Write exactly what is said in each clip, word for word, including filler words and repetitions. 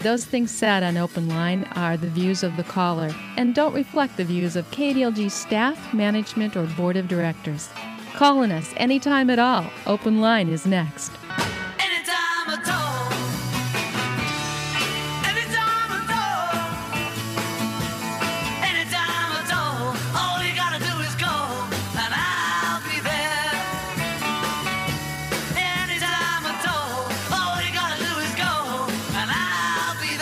Those things said on Open Line are the views of the caller and don't reflect the views of K D L G staff, management, or board of directors. Calling us anytime at all. Open Line is next. Anytime at all. Anytime at all. Anytime at all. All you gotta do is call and I'll be there. Anytime at all. All you gotta do is go and I'll be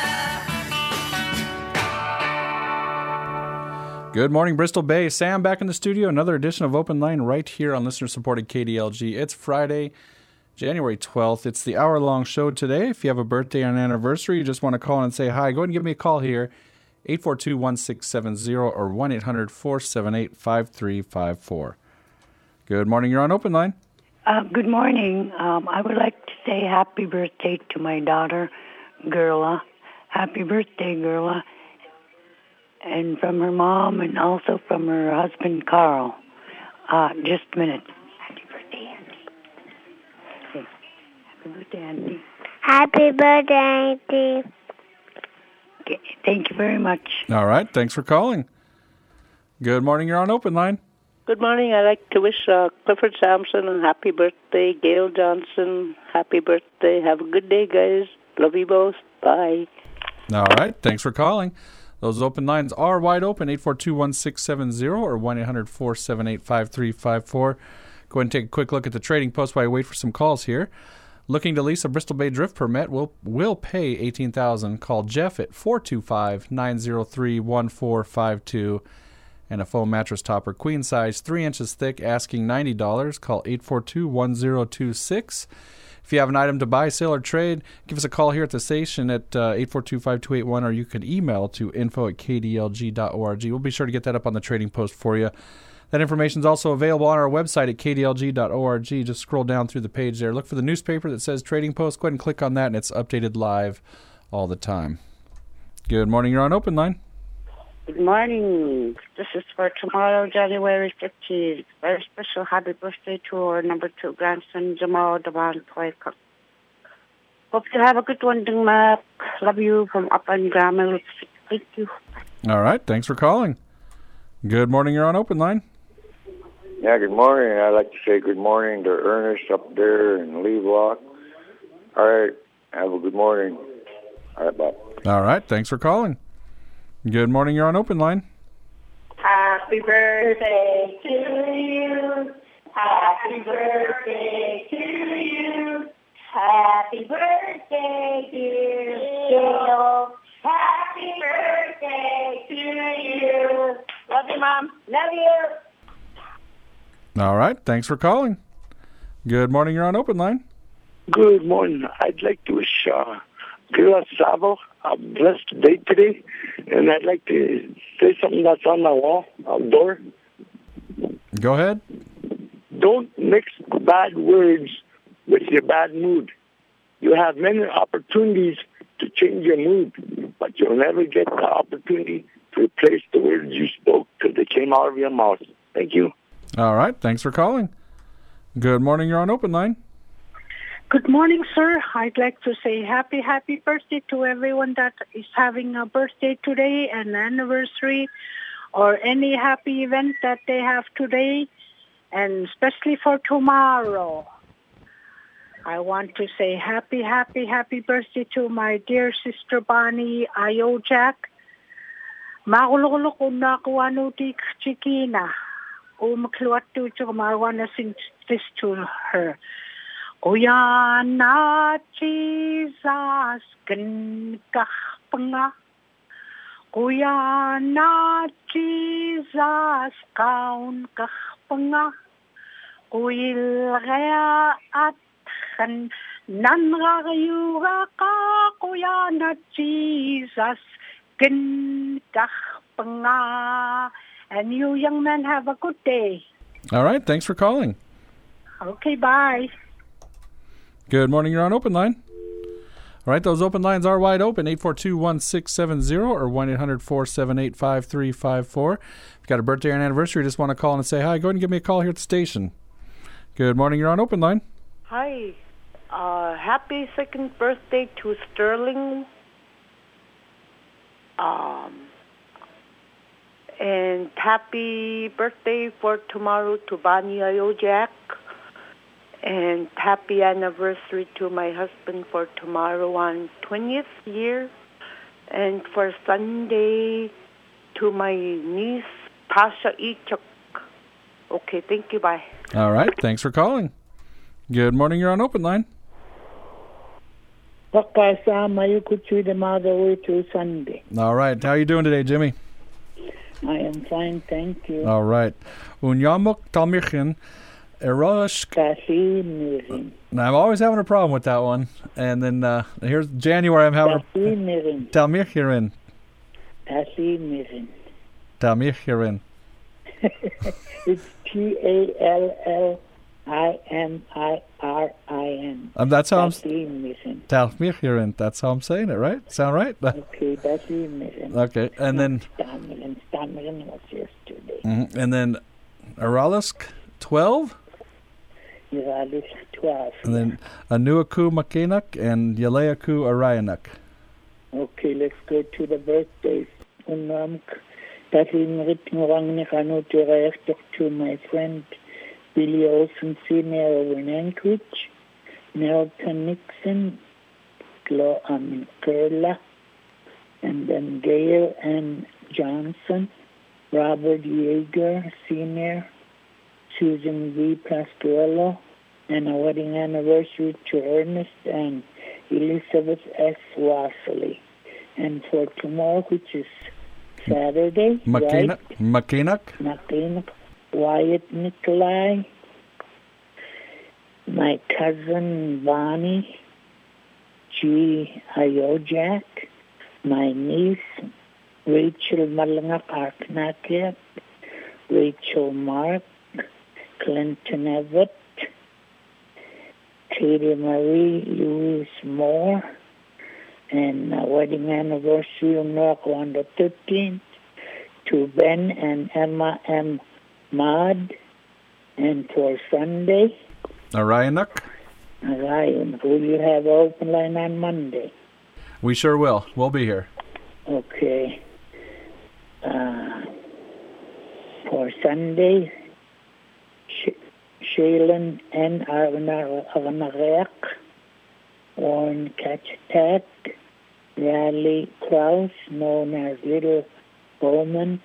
there. Good morning, Bristol Bay. Sam back in the studio. Another edition of Open Line right here on listener-supported K D L G. It's Friday, January twelfth. It's the hour-long show today. If you have a birthday or an anniversary, you just want to call in and say hi, go ahead and give me a call here, eight four two, one six seven zero or one eight hundred, four seven eight, five three five four. Good morning. You're on Open Line. Uh, good morning. Um, I would like to say happy birthday to my daughter, Gerla. Happy birthday, Gerla. And from her mom and also from her husband, Carl. Uh, just a minute. Happy birthday, Auntie. Okay. Happy birthday, Auntie. Happy birthday, Auntie. Okay. Thank you very much. All right. Thanks for calling. Good morning. You're on Open Line. Good morning. I'd like to wish uh, Clifford Sampson a happy birthday. Gail Johnson, happy birthday. Have a good day, guys. Love you both. Bye. All right. Thanks for calling. Those open lines are wide open, eight four two, one six seven zero or one eight hundred, four seven eight, five three five four. Go ahead and take a quick look at the trading post while I wait for some calls here. Looking to lease a Bristol Bay drift permit will will pay eighteen thousand dollars. Call Jeff at four two five, nine zero three, one four five two. And a foam mattress topper, queen size, three inches thick, asking ninety dollars. Call eight four two, one zero two six. If you have an item to buy, sell, or trade, give us a call here at the station at uh, eight four two, five two eight one, or you can email to info at k d l g dot org. We'll be sure to get that up on the trading post for you. That information is also available on our website at k d l g dot org. Just scroll down through the page there. Look for the newspaper that says Trading Post. Go ahead and click on that, and it's updated live all the time. Good morning. You're on Open Line. Good morning. This is for tomorrow, January fifteenth. Very special happy birthday to our number two grandson, Jamal Davan Toyka. Hope you have a good one, Ding Mac. Love you from up on Grammar. Thank you. All right. Thanks for calling. Good morning. You're on Open Line. Yeah, good morning. I'd like to say good morning to Ernest up there in Levelock. All right. Have a good morning. All right, bye. All right. Thanks for calling. Good morning. You're on Open Line. Happy birthday to you. Happy birthday to you. Happy birthday, dear Gail. Happy birthday to you. Love you, Mom. Love you. All right. Thanks for calling. Good morning. You're on Open Line. Good morning. I'd like to wish uh, Gila Savo a blessed day today, and I'd like to say something that's on my wall, outdoor. Go ahead. Don't mix bad words with your bad mood. You have many opportunities to change your mood, but you'll never get the opportunity to replace the words you spoke because they came out of your mouth. Thank you. All right. Thanks for calling. Good morning. You're on Open Line. Good morning, sir. I'd like to say happy, happy birthday to everyone that is having a birthday today, an anniversary, or any happy event that they have today, and especially for tomorrow. I want to say happy, happy, happy birthday to my dear sister Bonnie Ayojak. Makululok unakuano di chikina. Umakluatu to marwana sing this to her. Kuya na Jesus kan kahpanga. Kuya na Jesus kaun kahpanga. Kuil kaya at kan nanrayura ka. Kuya na Jesus kan kahpanga. And you young men have a good day. All right. Thanks for calling. Okay, bye. Good morning. You're on Open Line. All right. Those open lines are wide open, eight four two, one six seven zero or one eight hundred, four seven eight, five three five four. If you've got a birthday or an anniversary, just want to call and say hi, go ahead and give me a call here at the station. Good morning. You're on Open Line. Hi. Uh, happy second birthday to Sterling Um, and happy birthday for tomorrow to Bonnie Ayojak. And happy anniversary to my husband for tomorrow on twentieth year. And for Sunday to my niece, Tasha Ichuk. Okay, thank you, bye. All right, thanks for calling. Good morning, you're on Open Line. Pakasama you could see them all the way to Sunday. All right, how are you doing today, Jimmy? I am fine, thank you. All right. Unyamuk Talmirchin, Erosh. Talmirchin. Now, I'm always having a problem with that one. And then uh, here's January, I'm having Talmirchin. Talmirchin. Talmirchin. Talmirchin. It's T A L L I M I R I N. Um, that's how I'm Talmirchin. Talmirchin. That's how I'm saying it, right? Sound right? Okay, Talmirchin. Okay, and then Talmirchin. Talmirchin was yesterday. Mm-hmm. And then Aralisk twelve. Aralisk twelve. And then Anuaku Makenak and Yaleaku Arayanak. Okay, let's go to the birthdays. Unamk. To my friend Billy Olson Senior in Anchorage, Nelson Nixon, Glo, um, Kerla, and then Gail and Johnson, Robert Yeager Senior, Susan V. Pasquello, and a wedding anniversary to Ernest and Elizabeth S. Wassley. And for tomorrow, which is Saturday, Makinak, right? Makinak. Makinak, Wyatt Nikolai, my cousin Bonnie G. Ayojak, my niece Rachel Malangak Arknakiak, Rachel Mark, Clinton Everett, Katie Marie Louise Moore, and a wedding anniversary of Miracle on the thirteenth to Ben and Emma M. Mad. And for Sunday, Arayanak. Orion, will you have an open line on Monday? We sure will. We'll be here. Okay. Uh, for Sunday, Sh- Shaylin N. Arnarek, Warren Kachatak, Riley Krause, known as Little Bowman,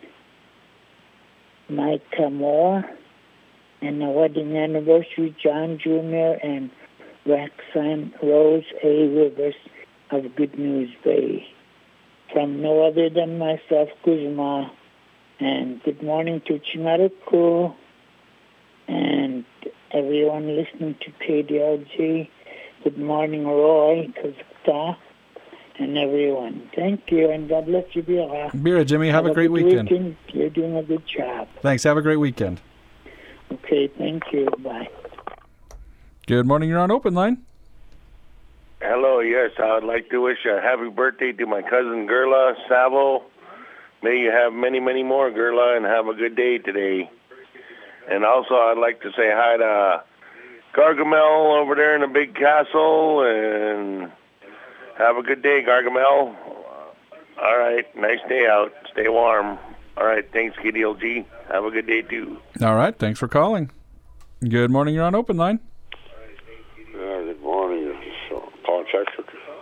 Micah Moore, and the wedding anniversary, John Junior and Roxanne Rose A. Rivers of Good News Bay. From no other than myself, Kuzma. And good morning to Chinaruku and everyone listening to K D L G. Good morning, Roy, Kazakta, and everyone. Thank you, and God bless you, Bira. Bira, Jimmy, have, have a great weekend. weekend. You're doing a good job. Thanks. Have a great weekend. Okay, thank you. Bye. Good morning. You're on Open Line. Hello, yes. I would like to wish a happy birthday to my cousin Gerla Savo. May you have many, many more, Gerla, and have a good day today. And also, I'd like to say hi to Gargamel over there in the big castle, and have a good day, Gargamel. All right, nice day out. Stay warm. All right, thanks, K D L G. Have a good day, too. All right, thanks for calling. Good morning, you're on Open Line. Yeah, good morning. It's uh, Paul Jackson.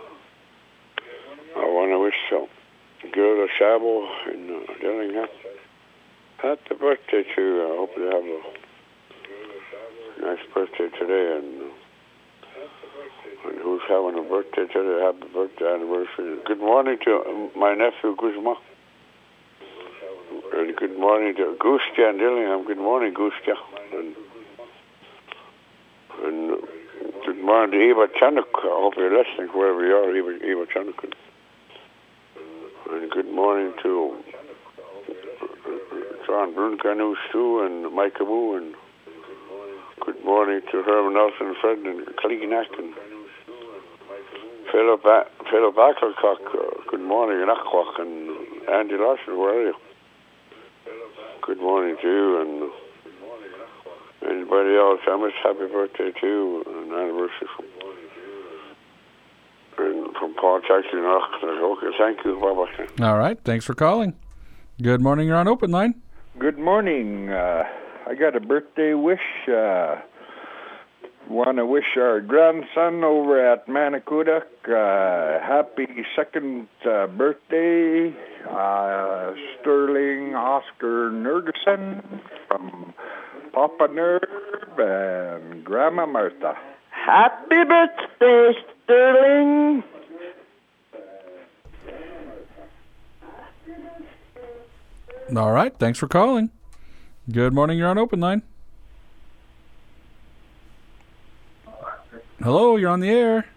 I want to wish uh, Gerda Sabo in uh, Dillingham happy birthday to you. I hope you have a nice birthday today, and, uh, and who's having a birthday today, happy birthday anniversary. Good morning to uh, my nephew Guzma. And good morning to Gustia and Dillingham. Good morning, Gustia. And, and uh, good morning to Eva Chanuk. I hope you're listening wherever you are, Eva, Eva Chanuk. And good morning to John Brunkanus too, and Mike Abu, and good morning to Herman Nelson, Fred, and Kaliginak, and Philip a- Philip Ackelcock. Uh, good morning, and Akwak, and Andy Larson. Where are you? Good morning to you, and anybody else. I wish happy birthday to you, and anniversary from, and from Paul Jackson. Okay, thank you. Bye-bye. All right. Thanks for calling. Good morning. You're on Open Line. Good morning. Uh, I got a birthday wish. Uh, Want to wish our grandson over at Manicutuck uh, happy second uh, birthday, uh, Sterling Oscar Nergerson from Papa Nerv and Grandma Martha. Happy birthday, Sterling. All right. Thanks for calling. Good morning. You're on Open Line. Hello, you're on the air.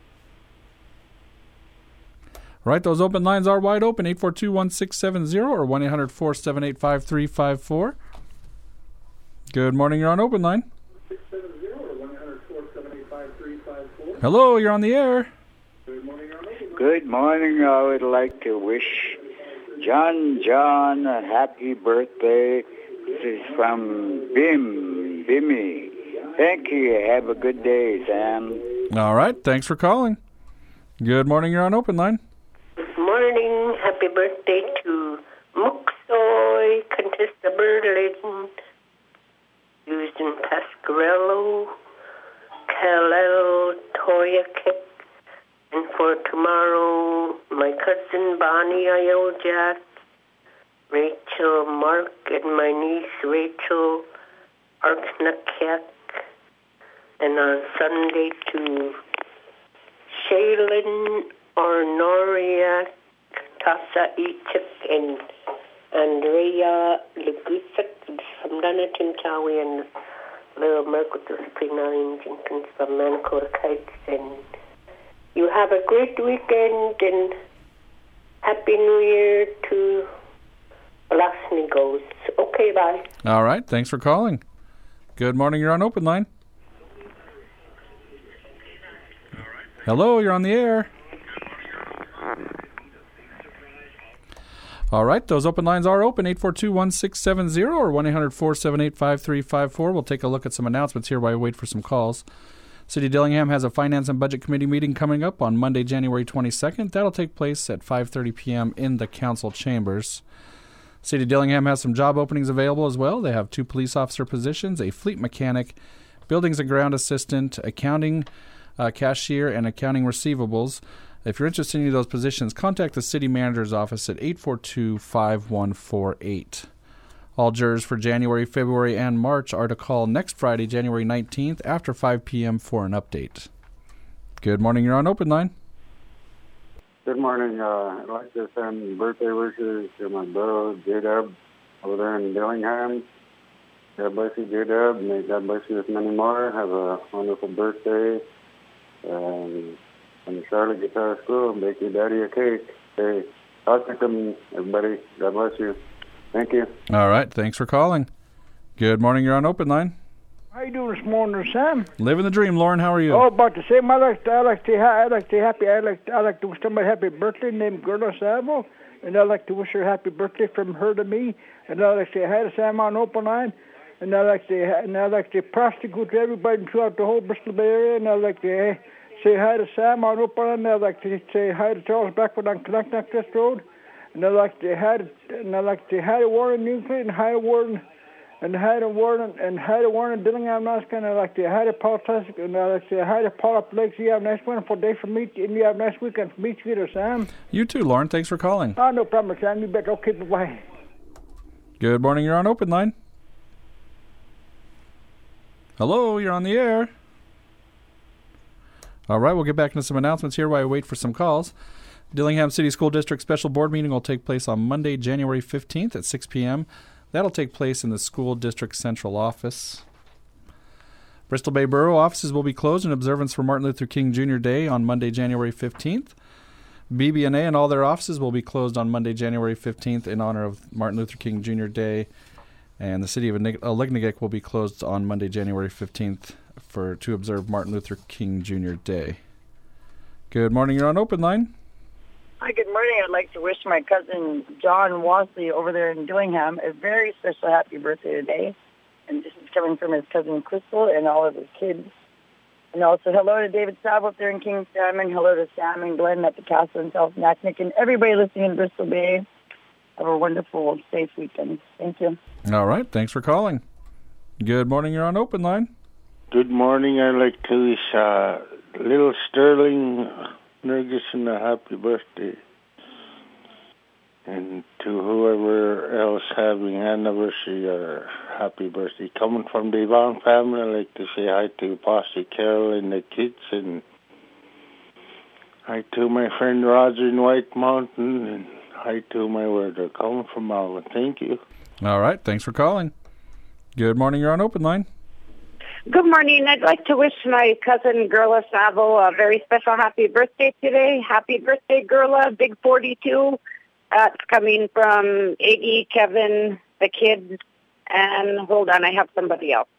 Right, those open lines are wide open, eight four two, one six seven zero or one eight hundred, four seven eight, five three five four. Good morning, you're on Open Line. Hello, you're on the air. Good morning. I would like to wish John John a happy birthday. This is from Bim, Bimmy. Thank you. Have a good day, Sam. All right, thanks for calling. Good morning, you're on Open Line. Good morning. Happy birthday to Muxoy, Contessa Berlin, Susan Pasquarello, Kalel Toyakek, and for tomorrow, my cousin Bonnie Iojak, Rachel Mark, and my niece Rachel Arknakiak, and on Sunday to Shaylin Ornoriak, Tasa Ichik, and Andrea Legusek from Donatin County, and Little Mercutus Pinine Jenkins from Manacor Kites. And you have a great weekend, and Happy New Year to Lasnigos. Okay, bye. All right, thanks for calling. Good morning, you're on Open Line. Hello, you're on the air. All right, those open lines are open, eight four two, one six seven zero or one eight hundred, four seven eight, five three five four. We'll take a look at some announcements here while we wait for some calls. City of Dillingham has a Finance and Budget Committee meeting coming up on Monday, January twenty-second. That'll take place at five thirty p.m. in the council chambers. City of Dillingham has some job openings available as well. They have two police officer positions, a fleet mechanic, buildings and ground assistant, accounting uh, cashier, and accounting receivables. If you're interested in any of those positions, contact the city manager's office at eight four two, five one four eight. All jurors for January, February, and March are to call next Friday, January nineteenth, after five p.m. for an update. Good morning. You're on Open Line. Good morning. Uh, I'd like to send birthday wishes to my brother, J-Dub, over there in Dillingham. God bless you, J-Dub. May God bless you with many more. Have a wonderful birthday. Um, from the Charlotte Guitar School, make your daddy a cake. Hey, talk to them, everybody. God bless you. Thank you. All right. Thanks for calling. Good morning. You're on Open Line. How you doing this morning, Sam? Living the dream, Lauren. How are you? Oh, about the same. I like to, I like to, I like to happy. I like, I like to wish somebody happy birthday named Gerda Savo, and I like to wish her happy birthday from her to me. And I like to say hi to Sam on Open Line, and I like to, and I like to prostitute to everybody throughout the whole Bristol Bay area, and I like to. Uh, Say hi to Sam on Open Line. I'd like to say hi to Charles Blackwood on Connecticut Crest Road. And I'd like to hi to, and I'd like to say hi to Warren Newcliffe and hi to Warren and hi to Warren and hi to Warren Dillingham Nasca. And I'd like to say hi to Paul Tusk and I'd like to say hi to Paul up Lakes. You have a nice wonderful day for me and you have a nice weekend for me too, there, Sam. You too, Lauren. Thanks for calling. Oh, no problem, Sam. You bet. Okay, bye-bye. Good morning. You're on Open Line. Hello, you're on the air. All right, we'll get back into some announcements here while I wait for some calls. Dillingham City School District Special Board Meeting will take place on Monday, January fifteenth at six p.m. That'll take place in the School District Central Office. Bristol Bay Borough offices will be closed in observance for Martin Luther King Junior Day on Monday, January fifteenth. B B N A and all their offices will be closed on Monday, January fifteenth in honor of Martin Luther King Junior Day. And the city of Alignagik will be closed on Monday, January fifteenth for to observe Martin Luther King Junior Day. Good morning. You're on Open Line. Hi, good morning. I'd like to wish my cousin John Wasley over there in Dillingham a very special happy birthday today. And this is coming from his cousin Crystal and all of his kids. And also hello to David Sabo up there in King Salmon. Hello to Sam and Glenn at the castle in South Naknek. And everybody listening in Bristol Bay. Have a wonderful, safe weekend. Thank you. All right. Thanks for calling. Good morning. You're on Open Line. Good morning. I'd like to wish uh, little Sterling Nergison a happy birthday. And to whoever else having anniversary or happy birthday. Coming from the Yvonne family, I'd like to say hi to Pastor Carol and the kids, and hi to my friend Roger in White Mountain, and hi to my word. They're coming from Alvin. Thank you. All right. Thanks for calling. Good morning. You're on Open Line. Good morning. I'd like to wish my cousin Gerla Savo a very special happy birthday today. Happy birthday, Gerla, big forty-two. That's coming from Iggy, Kevin, the kids, and hold on, I have somebody else.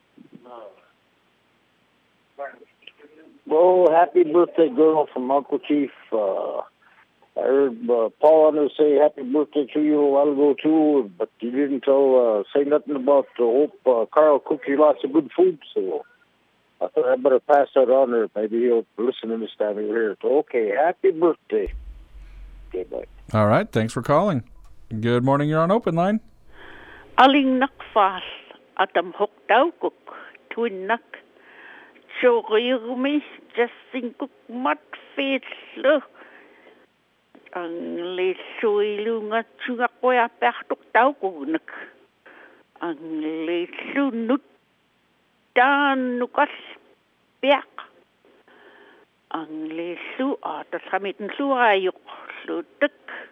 Well, happy birthday, girl, from Uncle Chief. Uh, I heard uh, Paul Under say happy birthday to you a while ago, too, but you didn't tell, uh, say nothing about the hope uh, Carl cooked you lots of good food, so I thought I'd better pass that on there. Maybe he'll listen to this time of year. So, okay, happy birthday. Okay, bye. All right. Thanks for calling. Good morning. You're on Open Line. Aling nakfas atam hokdaukuk tuinak chogayumi jasingkuk matfeetslo ang lesuilu nga chungakoya pertuk daukunak ang lesu nut danukas piak ang lesu atas kamitin suayuk lutek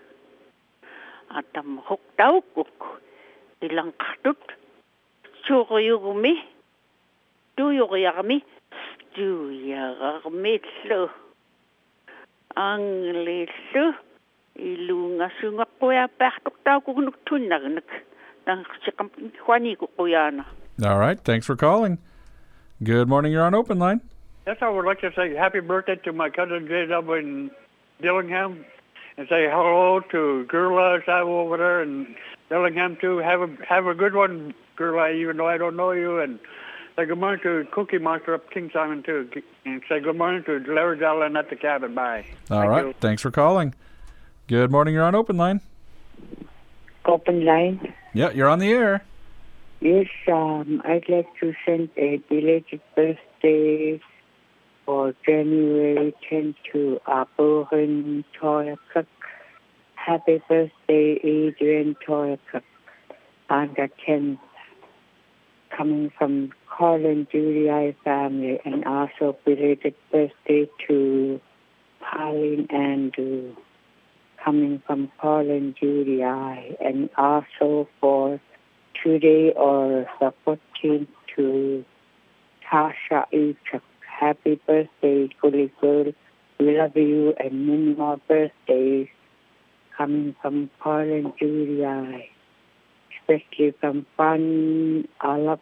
atam hokdaukuk ilang katut churuyugumi tuyuriyagami tuyaragami lo ang lesu ilunga sunga koya pertuk tau kunuk tunagnak nang sikam kwani kuyana. All right. Thanks for calling. Good morning. You're on Open Line. Yes, I would like to say happy birthday to my cousin J W in Dillingham, and say hello to Gerla Savo over there in Dillingham too. Have a have a good one, Gerla, even though I don't know you, and say good morning to Cookie Monster up King Simon too, and say good morning to Larry Allen at the cabin. Bye. All Thank right. you. Thanks for calling. Good morning. You're on Open Line. Open line. Yeah, you're on the air. Yes, um, I'd like to send a belated birthday for January tenth to Aburin Toyakuk. Happy birthday, Adrian Toyakuk, on the tenth, coming from Colin Judy I family, and also belated birthday to Pauline Andrew, coming from Colin Judy I, and also for today or the fourteenth to Tasha Ichuk. Happy birthday, Gully Girl. We love you, and many more birthdays coming from Paul and Judy I, especially from Fun Alap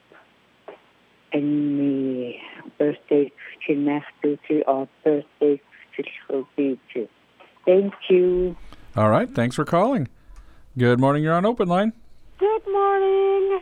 and me. Birthday Chinachtuti or birthday Chishobichi. Thank you. All right. Thanks for calling. Good morning. You're on Open Line. Good morning.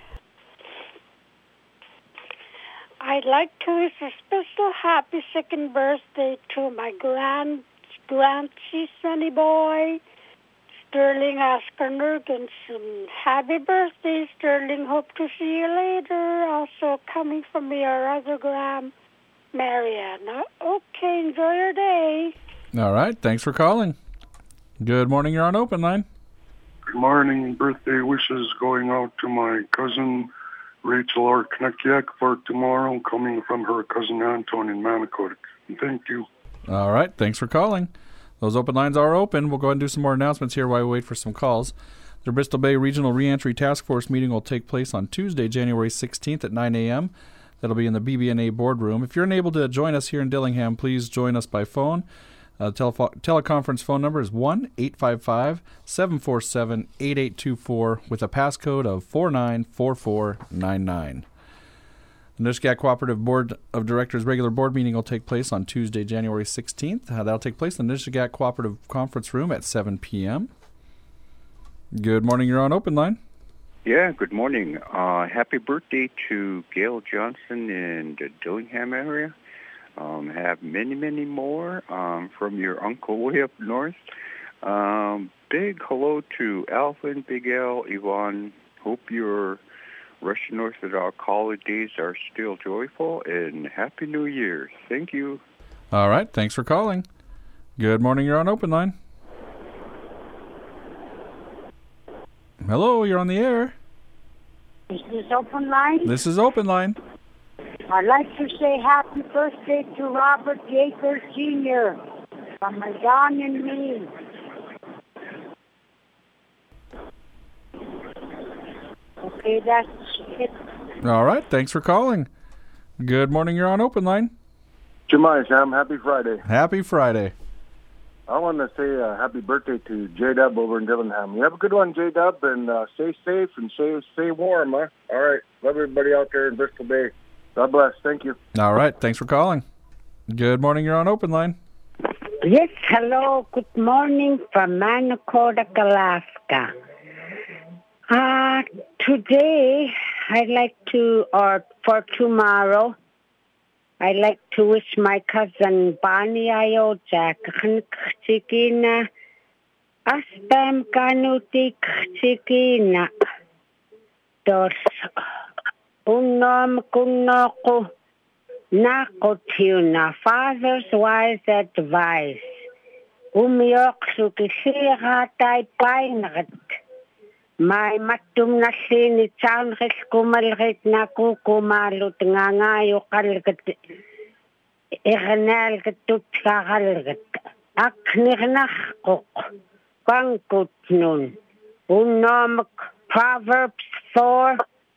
I'd like to wish a special happy second birthday to my grand, Grancy Sonny Boy, Sterling Oscar Nurgensen. Happy birthday, Sterling. Hope to see you later. Also coming from your other gram, Mariana. Okay, enjoy your day. All right. Thanks for calling. Good morning. You're on Open Line. Good morning. Birthday wishes going out to my cousin Rachel Arknekiak for tomorrow, coming from her cousin Anton in Manicot. Thank you. All right. Thanks for calling. Those open lines are open. We'll go ahead and do some more announcements here while we wait for some calls. The Bristol Bay Regional Reentry Task Force meeting will take place on Tuesday, January sixteenth at nine a.m. That'll be in the B B N A boardroom. If you're unable to join us here in Dillingham, please join us by phone. Uh, telefo- teleconference phone number is one eight five five, seven four seven, eight eight two four with a passcode of four nine four four nine nine. The Nisga'a Cooperative Board of Directors regular board meeting will take place on Tuesday, January sixteenth. Uh, that'll take place in the Nisga'a Cooperative Conference Room at seven p.m. Good morning. You're on Open Line. Yeah, good morning. Uh, happy birthday to Gail Johnson in the Dillingham area. Um, have many, many more um, from your uncle way up north. Um, big hello to Alvin, Big Al, Yvonne. Hope your Russian Orthodox holidays are still joyful, and Happy New Year. Thank you. All right. Thanks for calling. Good morning. You're on Open Line. Hello. You're on the air. Is this Open Line? This is Open Line. I'd like to say happy birthday to Robert Jakers Senior from my Don and me. Okay, that's it. All right. Thanks for calling. Good morning. You're on Open Line. Jemai, Sam, happy Friday. Happy Friday. I want to say uh, happy birthday to J-Dub over in Dillingham. You have a good one, J-Dub, and uh, stay safe and stay, stay warm, huh? All right. Love everybody out there in Bristol Bay. God bless. Thank you. All right. Thanks for calling. Good morning. You're on Open Line. Yes, hello. Good morning from Manakodak, Alaska. Uh, today, I'd like to, or for tomorrow, I'd like to wish my cousin Bonnie Iojak Chikina Aspam Kanutik Chikina Dos Unom Kunoko Nakotuna Father's wise advice Umiok Sukisira Tai Painrat May matum na sini chan res kumalrit na kukumalut nga ngayo kalgat ignal gatut kakalgat ak nirnakok pangkut nun unom Proverbs four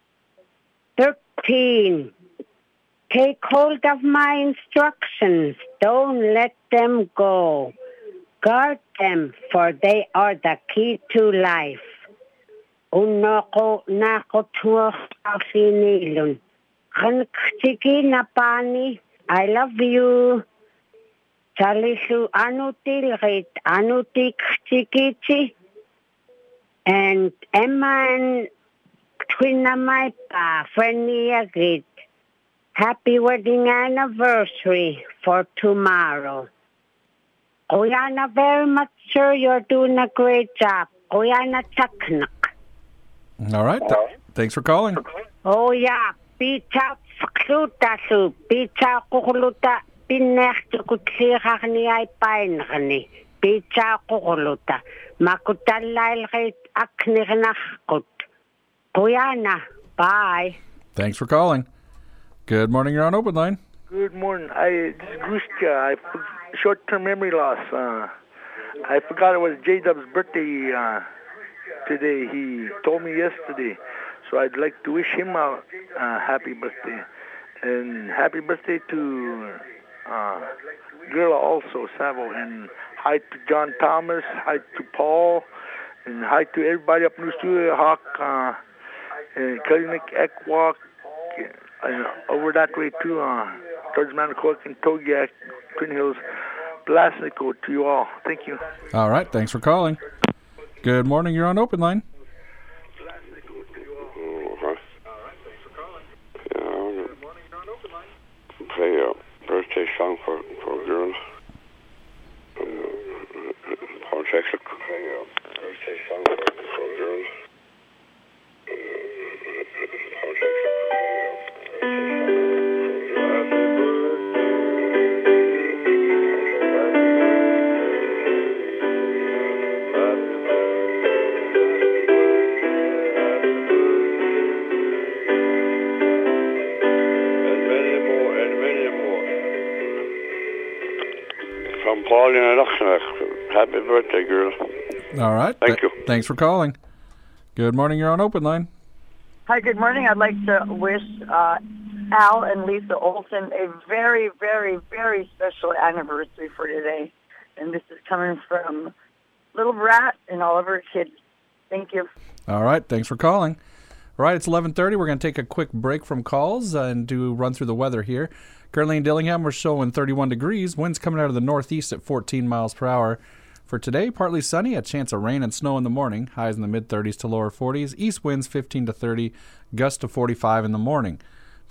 thirteen. Take hold of my instructions, don't let them go. Guard them, for they are the key to life. Unoko nako tuwa sinilun. Kanksiki na pani, I love you. Salisu anutil rit anutik chikichi. And Emma and Twina my pa, friendly agreed. Happy wedding anniversary for tomorrow. Oyana, very much sure you're doing a great job. Oyana chaknak. All right. Th- thanks for calling. Oh, yeah. Pizza fakluta su. Pizza kukuluta. Pinechtu kutsirach ni ay painrani. Pizza kukuluta. Makutalail rit aknirnachkut. Kuyana. Bye. Thanks for calling. Good morning. You're on Open Line. Good morning. I this is Grushka. I short-term memory loss. Uh, I forgot it was J-Dub's birthday uh, today. He told me yesterday, so I'd like to wish him a uh, happy birthday, and happy birthday to uh, Girla also, Savo, and hi to John Thomas, hi to Paul, and hi to everybody up in the studio, Hawk, uh, and Kalinik, Ekwak, and over that way too, uh, towards Manakoak and Togiak, Twin Hills, Blasnico, to you all. Thank you. All right. Thanks for calling. Good morning. You're on Open Line. Uh-huh. Yeah, I want to play a birthday song for, for a girl. Uh, Paul Jackson. Play a birthday song for, for a girl. Uh, Paul Jackson. From Paulina Luxemburg. Happy birthday, girl. All right. Thank Th- you. Thanks for calling. Good morning. You're on Open Line. Hi, good morning. I'd like to wish uh, Al and Lisa Olson a very, very, very special anniversary for today. And this is coming from Little Brat and all of her kids. Thank you. All right. Thanks for calling. All right. It's eleven thirty. We're going to take a quick break from calls and do run through the weather here. Currently in Dillingham, we're showing thirty-one degrees. Winds coming out of the northeast at fourteen miles per hour. For today, partly sunny, a chance of rain and snow in the morning. Highs in the mid-thirties to lower forties. East winds fifteen to thirty, gusts to forty-five in the morning.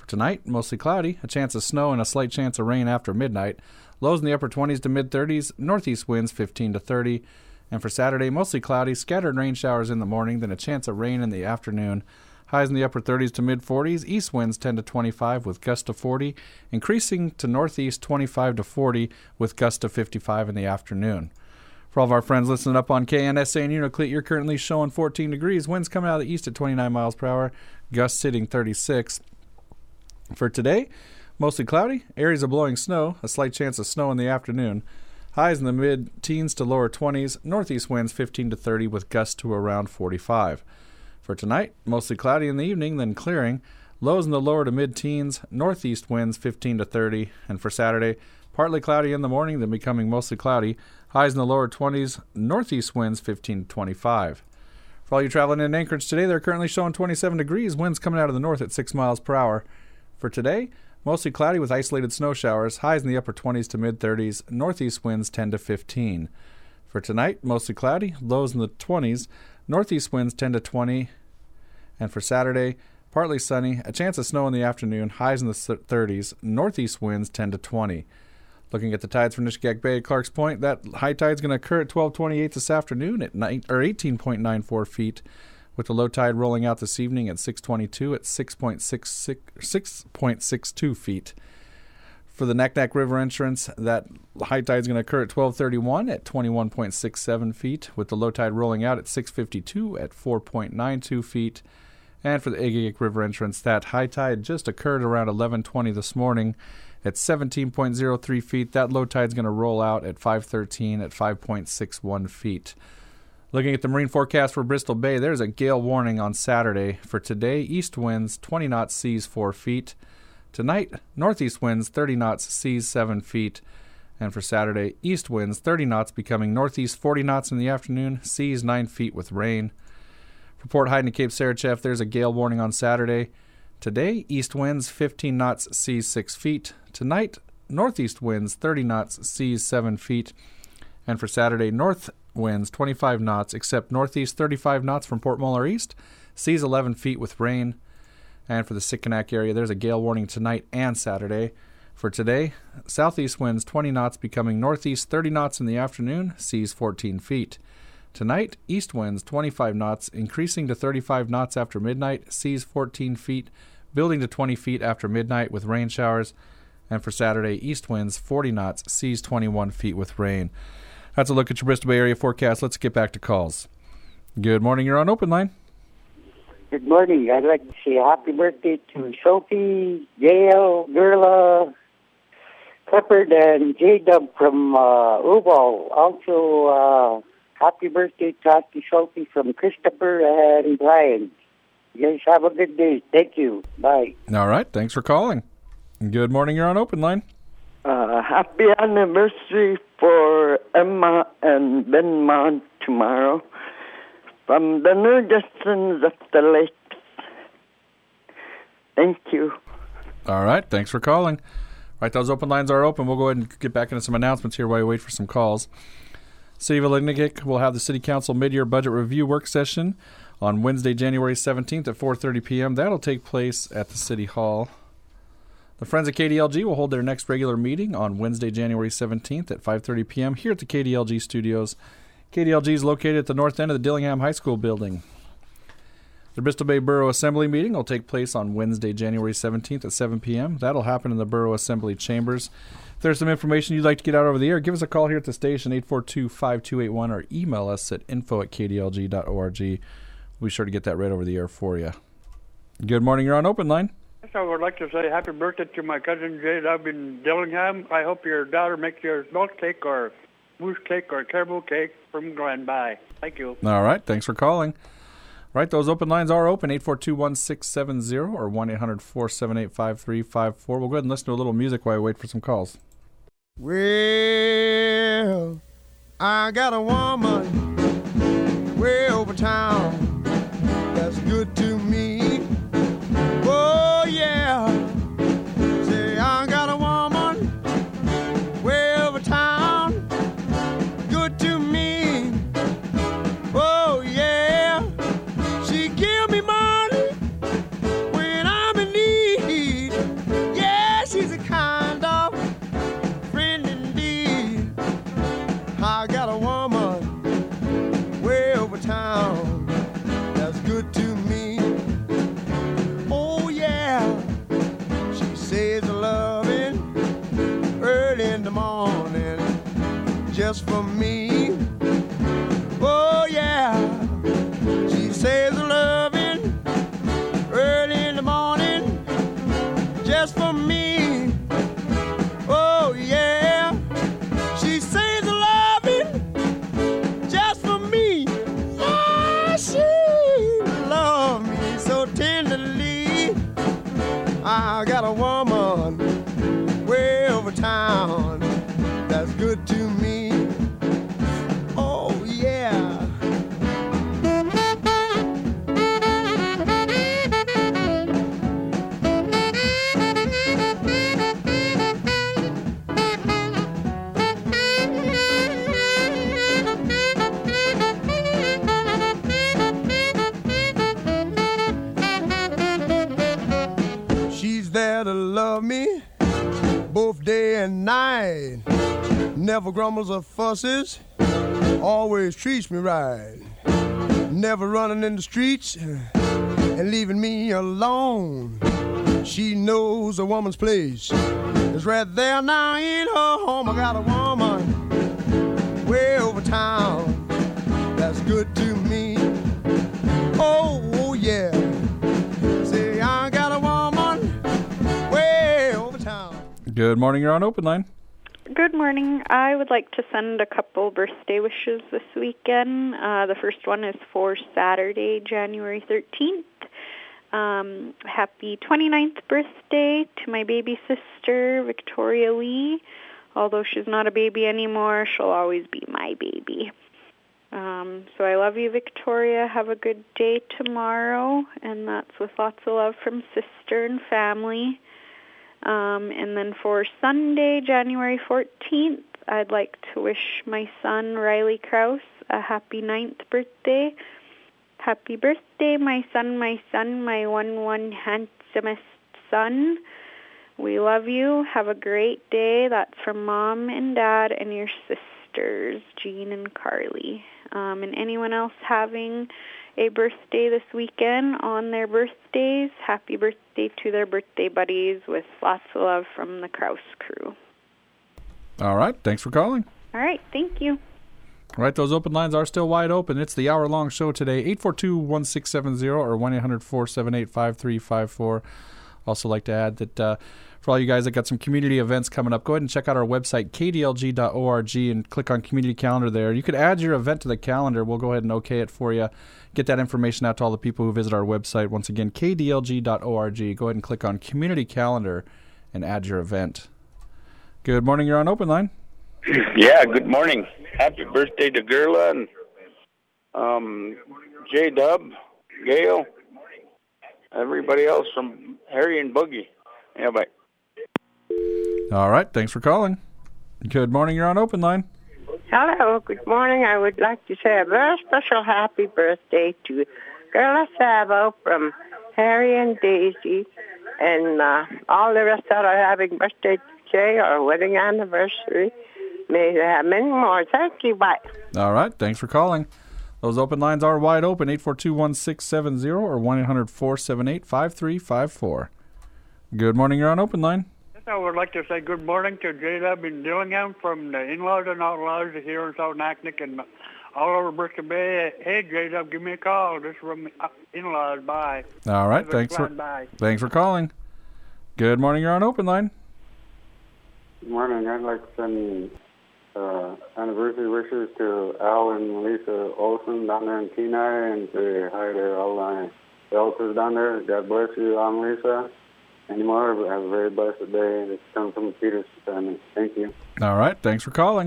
For tonight, mostly cloudy, a chance of snow and a slight chance of rain after midnight. Lows in the upper twenties to mid-thirties, northeast winds fifteen to thirty. And for Saturday, mostly cloudy, scattered rain showers in the morning, then a chance of rain in the afternoon. Highs in the upper thirties to mid-forties, east winds ten to twenty-five with gusts to forty, increasing to northeast twenty-five to forty with gusts to fifty-five in the afternoon. For all of our friends listening up on K N S A and Uniclete, you're currently showing fourteen degrees. Winds coming out of the east at twenty-nine miles per hour, gusts hitting thirty-six. For today, mostly cloudy, areas of blowing snow, a slight chance of snow in the afternoon. Highs in the mid-teens to lower twenties, northeast winds fifteen to thirty with gusts to around forty-five. For tonight, mostly cloudy in the evening, then clearing. Lows in the lower to mid-teens, northeast winds fifteen to thirty. And for Saturday, partly cloudy in the morning, then becoming mostly cloudy. Highs in the lower twenties, northeast winds fifteen to twenty-five. For all you traveling in Anchorage today, they're currently showing twenty-seven degrees, winds coming out of the north at six miles per hour. For today, mostly cloudy with isolated snow showers, highs in the upper twenties to mid-thirties, northeast winds ten to fifteen. For tonight, mostly cloudy, lows in the twenties, northeast winds ten to twenty. And for Saturday, partly sunny, a chance of snow in the afternoon, highs in the thirties, northeast winds ten to twenty. Looking at the tides for Nishigack Bay at Clark's Point, that high tide is going to occur at twelve twenty-eight this afternoon at nine, or eighteen point nine four feet, with the low tide rolling out this evening at six twenty-two at six point six two feet. For the Naknek River entrance, that high tide is going to occur at twelve thirty-one at twenty-one point six seven feet, with the low tide rolling out at six fifty-two at four point nine two feet. And for the Agagik River entrance, that high tide just occurred around eleven twenty this morning at seventeen point zero three feet. That low tide is going to roll out at five thirteen at five point six one feet. Looking at the marine forecast for Bristol Bay, there's a gale warning on Saturday. For today, east winds twenty knots, seas four feet. Tonight, northeast winds thirty knots, seas seven feet. And for Saturday, east winds thirty knots, becoming northeast forty knots in the afternoon, seas nine feet with rain. For Port Hyde and Cape Sarachev, there's a gale warning on Saturday. Today, east winds fifteen knots, seas six feet. Tonight, northeast winds thirty knots, seas seven feet. And for Saturday, north winds twenty-five knots, except northeast thirty-five knots from Port Muller East, seas eleven feet with rain. And for the Sitkinak area, there's a gale warning tonight and Saturday. For today, southeast winds twenty knots, becoming northeast thirty knots in the afternoon, seas fourteen feet. Tonight, east winds twenty-five knots, increasing to thirty-five knots after midnight, seas fourteen feet, building to twenty feet after midnight with rain showers. And for Saturday, east winds forty knots, seas twenty-one feet with rain. That's a look at your Bristol Bay area forecast. Let's get back to calls. Good morning. You're on Open Line. Good morning. I'd like to say happy birthday to Sophie, Gail, Gerla, Clifford, and J-Dub from uh, Ubal. Also, uh, happy birthday to Auntie Sophie from Christopher and Brian. You guys have a good day. Thank you. Bye. All right. Thanks for calling. Good morning. You're on Open Line. Uh, happy anniversary for Emma and Ben Mont tomorrow from the Nerdistons of the Lakes. Thank you. All right. Thanks for calling. Right, those open lines are open. We'll go ahead and get back into some announcements here while you wait for some calls. City of Alingnick will have the City Council mid-year budget review work session on Wednesday, January seventeenth at four thirty p.m. That'll take place at the City Hall. The Friends of K D L G will hold their next regular meeting on Wednesday, January seventeenth at five thirty p.m. here at the K D L G studios. K D L G is located at the north end of the Dillingham High School building. The Bristol Bay Borough Assembly meeting will take place on Wednesday, January seventeenth at seven p.m. That'll happen in the Borough Assembly chambers. If there's some information you'd like to get out over the air, give us a call here at the station, eight four two, five two eight one, or email us at info at k d l g dot org. We'll be sure to get that right over the air for you. Good morning. You're on Open Line. Yes, I would like to say happy birthday to my cousin Jade up in Dillingham. I hope your daughter makes your milk cake or moose cake or caribou cake from Glen. Bye. Thank you. All right. Thanks for calling. Right, those open lines are open, eight four two, one six seven zero or one eight hundred, four seven eight, five three five four. We'll go ahead and listen to a little music while we wait for some calls. Well, I got a woman way over town that's good to me. Oh, yeah. Say, I got a woman way over town, good to me. Oh, yeah. She give me money when I'm in need. Never grumbles or fusses, always treats me right. Never running in the streets and leaving me alone. She knows a woman's place is right there now in her home. I got a woman way over town that's good to me. Oh, yeah. Say, I got a woman way over town. Good morning, you're on Open Line. Good morning. I would like to send a couple birthday wishes this weekend. Uh, the first one is for Saturday, January thirteenth. Um, happy twenty-ninth birthday to my baby sister, Victoria Lee. Although she's not a baby anymore, she'll always be my baby. Um, so I love you, Victoria. Have a good day tomorrow. And that's with lots of love from sister and family. Um, and then for Sunday, January fourteenth, I'd like to wish my son, Riley Krause, a happy ninth birthday. Happy birthday, my son, my son, my one, one handsomest son. We love you. Have a great day. That's from Mom and Dad and your sisters, Jean and Carly. Um, and anyone else having a birthday this weekend on their birthdays, happy birthday to their birthday buddies with lots of love from the Krause crew. All right. Thanks for calling. All right. Thank you. All right. Those open lines are still wide open. It's the hour-long show today, eight four two, one six seven zero or one eight hundred, four seven eight, five three five four. Also like to add that uh, for all you guys that got some community events coming up, go ahead and check out our website, k d l g dot org, and click on community calendar there. You could add your event to the calendar. We'll go ahead and okay it for you. Get that information out to all the people who visit our website. Once again, k d l g dot org. Go ahead and click on community calendar and add your event. Good morning. You're on Open Line. Yeah, good morning. Happy birthday to Gerla and um, J-Dub, Gail, everybody else from Harry and Boogie. Yeah, bye. All right. Thanks for calling. Good morning. You're on Open Line. Hello, good morning. I would like to say a very special happy birthday to Gerla Savo from Harry and Daisy and uh, all the rest that are having birthday today or wedding anniversary. May they have many more. Thank you. Bye. All right. Thanks for calling. Those open lines are wide open, eight four two, one six seven zero or one eight hundred, four seven eight, five three five four. Good morning. You're on Open Line. I would like to say good morning to J-Dub in Dillingham from the in-laws and outlaws here in South Naknek and all over Bristol Bay. Hey, J-Dub, give me a call. This is from in-laws. Bye. All right. Have Thanks for, bye. thanks for calling. Good morning. You're on Open Line. Good morning. I'd like to send uh, anniversary wishes to Al and Lisa Olson down there in Kenai and say hi to all my elders down there. God bless you, Al and Lisa. Anymore, but have a very blessed day. It's coming from the Peters family. Thank you. All right. Thanks for calling.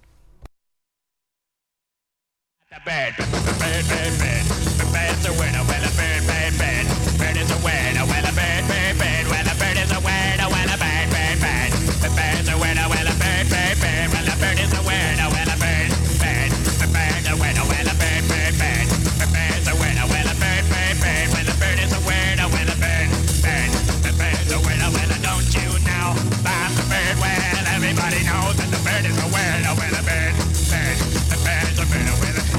The bird, bird, bird, bird. The bird's a winner, well, a bird, bird, bird. Bird is a winner, well, a bird, bird, bird. Well, a bird is a winner, well, a bird, bird, bird. The bird's a winner, well, a bird, bird, bird. Well, a bird is a winner, well, a bird, bird. The bird's a winner, well, a bird, bird, bird. The bird's a winner, well, a bird, bird, bird. Well, the bird is a winner, well, a bird, bird. The bird's a winner, well, don't you know about the bird? Well, everybody knows that the bird is a winner, well, a bird, bird. The bird's a winner, well, a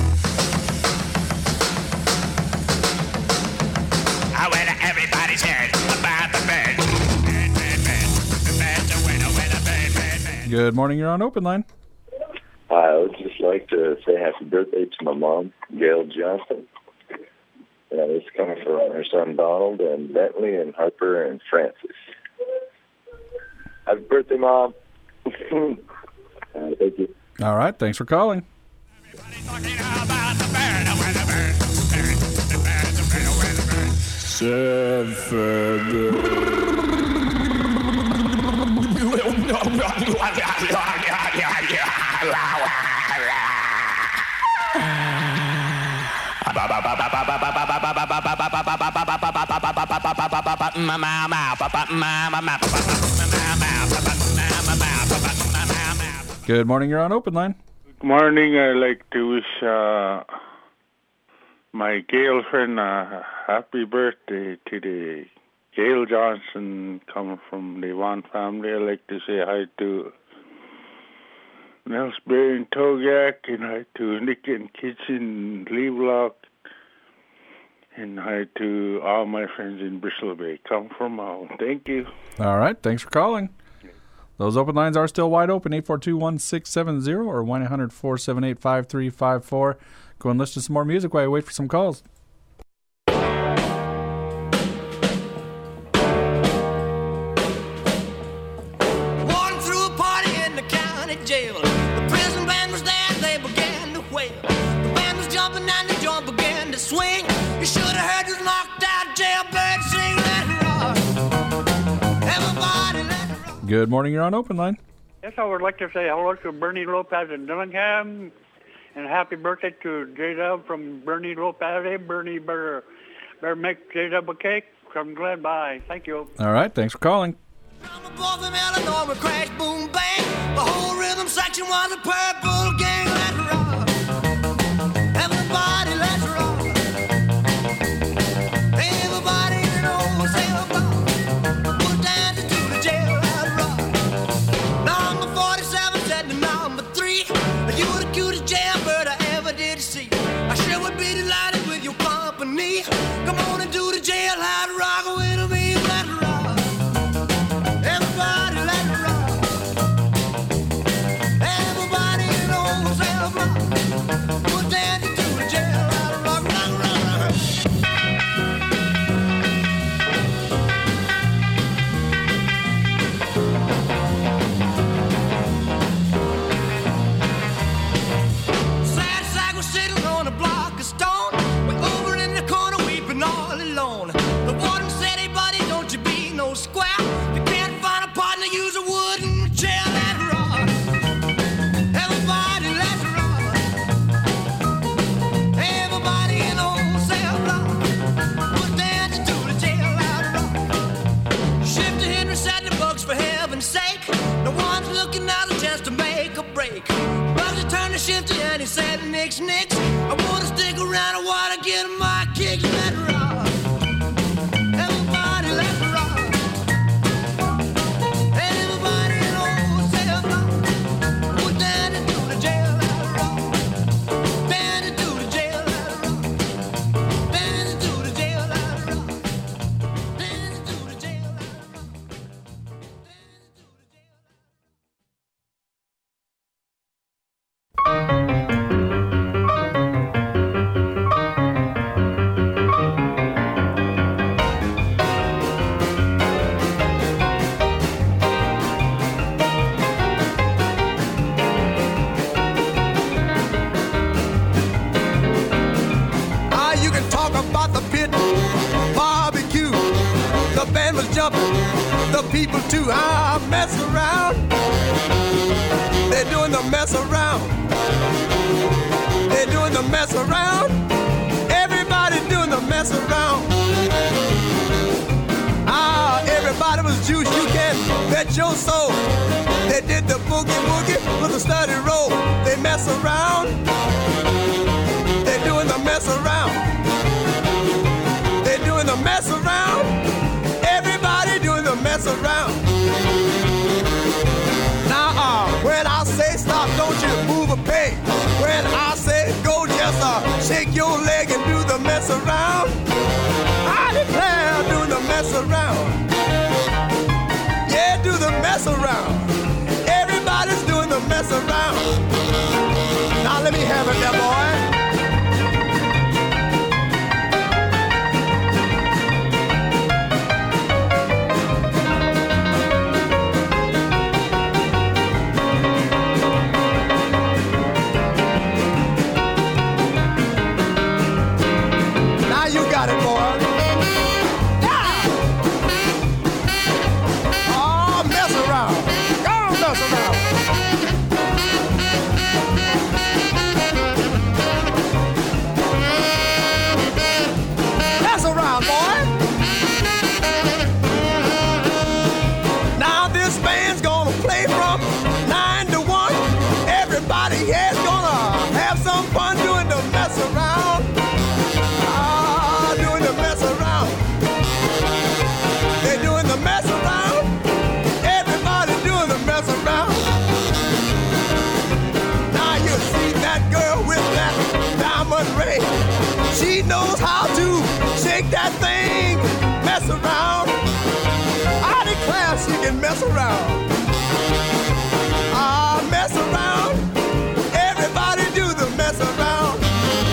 I went everybody's heard about the bird. Bird, bird, bird. The bird's a winner, winner, bird, bird, bird. Good morning. You're on Open Line. I would just like to say happy birthday to my mom, Gail Johnson. And it's coming from her son Donald and Bentley and Harper and Francis. Happy birthday, Mom. uh, thank you. All right. Thanks for calling. Good morning. You're on Open Line. Good morning. I'd like to wish uh, my girlfriend a happy birthday today. Gail Johnson, coming from the Vaughan family. I'd like to say hi to Nels Bear in Togac, and hi to Nick in Kitchen, Lee Block, and hi to all my friends in Bristol Bay. Come from all. Thank you. All right. Thanks for calling. Those open lines are still wide open, eight four two, one six seven zero or one eight hundred, four seven eight, five three five four. Go and listen to some more music while you wait for some calls. Swing. You should have heard this knocked out jailbird sing. Let it rock. Everybody let it rock. Good morning. You're on open line. Yes, I would like to say hello to Bernie Lopez in Dillingham, and happy birthday to J-Dub from Bernie Lopez. Hey, Bernie, better, better make J-Dub a cake. From Glen. Bye. Thank you. All right. Thanks for calling. Both of Illinois with crash, boom, bang. The whole rhythm section was a purple gang. Let it rock. Everybody, let's rock. Everybody in the whole cell block was dancing to the jailhouse rock. Number forty-seven said to number three, you were the cutest jailbird I ever did see. I sure would be delighted with your company. Come on and do the jailhouse rock with me. Let it rock. Everybody, let it rock. Everybody in the whole cell block was dancing to the jailhouse rock. Rock, rock, rock. Sad sack was sitting on a block of stone, way over in the corner weeping all alone. The warden said, hey buddy, don't you be no square. You can't find a partner, use a wooden chair. Let it rock. Everybody, let's rock. Everybody in the whole cell block was dancing to the jailhouse rock. Shifter Henry said the bugs for heaven's sake. No one's looking out a chance to make a break. Bugsy turned to Shifter and he said, nix, nix. I wanna stick around, I wanna get my kicks. Let it rock. Everybody, let's rock. Everybody in the whole cell block was dancing to the jailhouse rock. Dancing to the jailhouse rock. Dancing to the jailhouse rock. Dancing to the jailhouse rock. Ah, you can talk about the pit, barbecue. The band was jumping, the people too. Ah, mess around. They're doing the mess around. They're doing the mess around. Everybody doing the mess around. Ah, everybody was juice. You can bet your soul. They did the boogie woogie with a steady roll. They mess around. They're doing the mess around. They're doing the mess around. Everybody doing the mess around. Now, uh, when I say stop, don't you move a peg. When I say go, just uh, shake your leg and do the mess around. I declare, do the mess around. Yeah, do the mess around. Everybody's doing the mess around. Now let me have it there, boy. Got it, boy. Yeah. Oh, mess around. Go on, mess around. knows how to shake that thing, mess around. I declare she can mess around. Ah, mess around. Everybody do the mess around.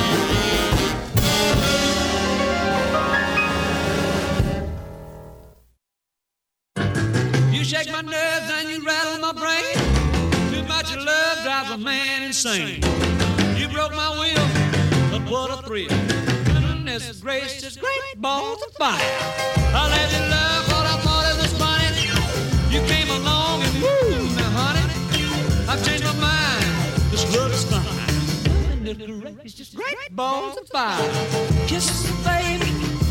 You shake my nerves and you rattle my brain. Too much of love drives a man insane. You broke my will, but what a thrill. Goodness gracious, great balls of fire. I let you love what I thought it was funny. You came along and woo, now honey, I've changed my mind. This love is fine. Goodness gracious, great balls of fire. Kisses, baby.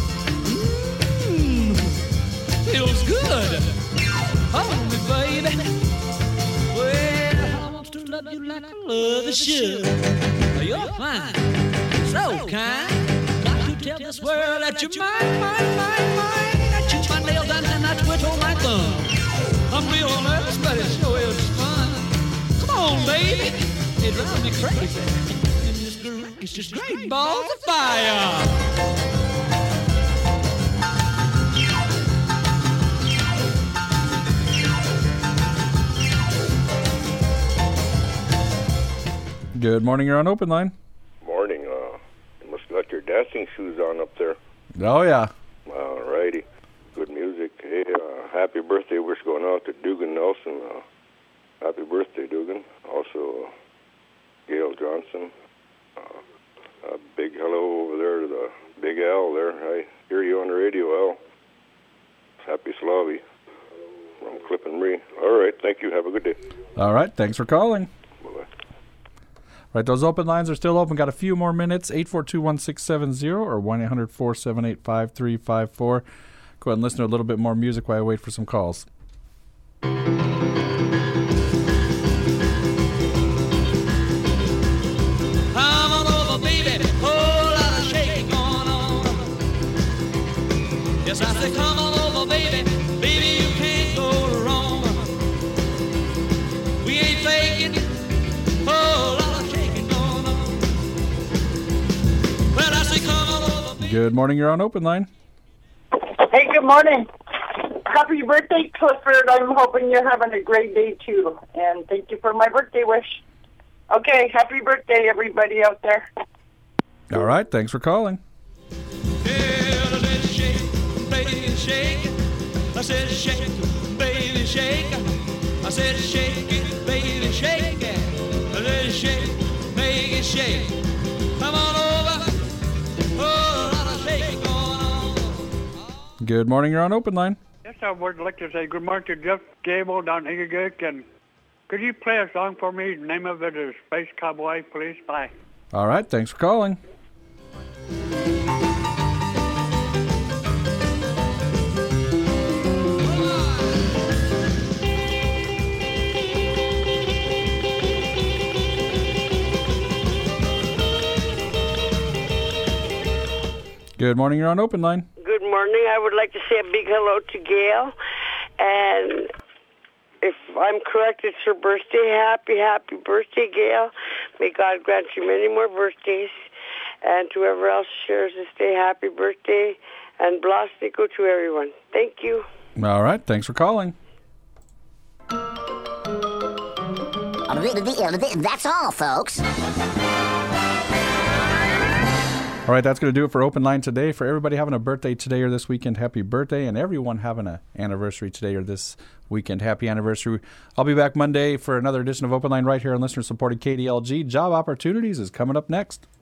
Mmm, feels good. Hold me, baby. Well, I want to love you like I love a should. You're fine, so kind. Got to tell this world that you're mine, mine, mine, mine. I chew my nails and then I twiddle my thumb. I'm real nervous, but it sure is fun. Come on, baby, it drives me crazy. And this girl, it's just great balls of fire. Good morning, you're on Open Line. Morning. Uh, you must have got your dancing shoes on up there. Oh, yeah. All righty. Good music. Hey, uh, happy birthday wish going out to Dugan Nelson. Uh, happy birthday, Dugan. Also, uh, Gail Johnson. Uh, a big hello over there to the Big Al there. I hear you on the radio, Al. Happy Slavi from Clip and Marie. All right. Thank you. Have a good day. All right. Thanks for calling. Right, those open lines are still open. Got a few more minutes. eight four two, one six seven zero or one eight hundred, four seven eight, five three five four. Go ahead and listen to a little bit more music while I wait for some calls. Come on over, baby. Whole lot of shaking going on. Yes, I said, come on over, baby. Baby, you can't go wrong. We ain't faking. Whole lot. Good morning, you're on Open Line. Hey, good morning. Happy birthday, Clifford. I'm hoping you're having a great day, too. And thank you for my birthday wish. Okay, happy birthday, everybody out there. All right, thanks for calling. Shake, baby, shake. I said shake, baby, shake. I said shake it, baby, shake it. I said shake, make it shake. Come on over. Good morning, you're on Open Line. Yes, I would like to say good morning to Jeff Gable down Ingagik, and could you play a song for me? The name of it is Space Cowboy, please. Bye. All right, thanks for calling. Good morning, you're on Open Line. Good morning. I would like to say a big hello to Gail. And if I'm correct, it's her birthday. Happy, happy birthday, Gail. May God grant you many more birthdays. And to whoever else shares this day, happy birthday. And blas Nico to everyone. Thank you. All right. Thanks for calling. That's all, folks. All right, that's going to do it for Open Line today. For everybody having a birthday today or this weekend, happy birthday. And everyone having an anniversary today or this weekend, happy anniversary. I'll be back Monday for another edition of Open Line right here on listener-supported K D L G. Job Opportunities is coming up next.